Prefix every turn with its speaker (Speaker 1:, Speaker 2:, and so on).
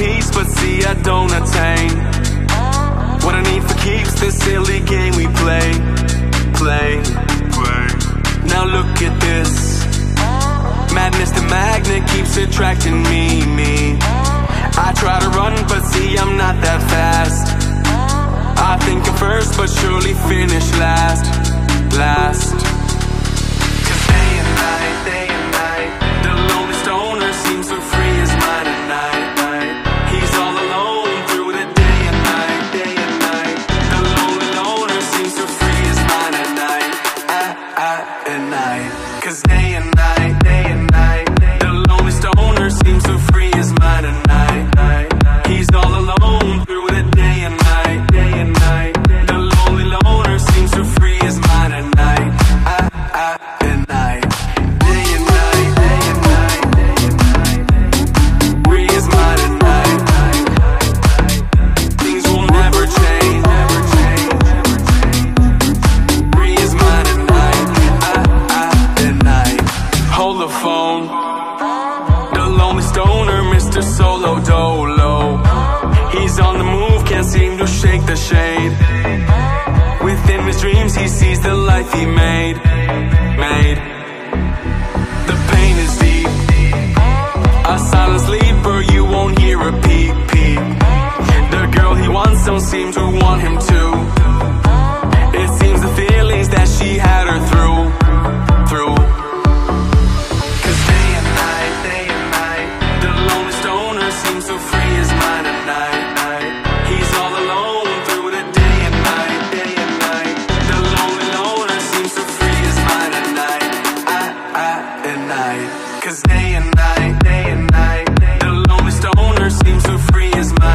Speaker 1: peace, but see I don't attain what I need for keeps the silly game we play. Now look at this madness, the magnet keeps attracting me. I try to run, but see I'm not that fast. I think I'm first, but surely finish last. Cause day and night, the lonely stoner seems so free his mind at night. He's all alone through the day and night. The lonely loner seems so free his mind at night. Cause day and night, the lonely stoner seems so free his mind at night. He's all alone through the day and night. The lonely loner seems to free his mind at night. Day and night, free his mind at night. Things will never change. Free his mind at night. Hold the phone. The lonely stoner, Mr. Solo Dolo. He's on the move, can't seem to shake the shade. Within his dreams he sees the life he made. The pain is deep, a silent sleeper, you won't hear a peep. The girl he wants don't seem to want him to. It seems the feelings that she had her through. Cause day and night, the lonely stoner seems to free his mind at night. He's all alone through the day and night. The lonely loner seems to free his mind at night. Cause day and night, the lonely stoner seems to free his mind.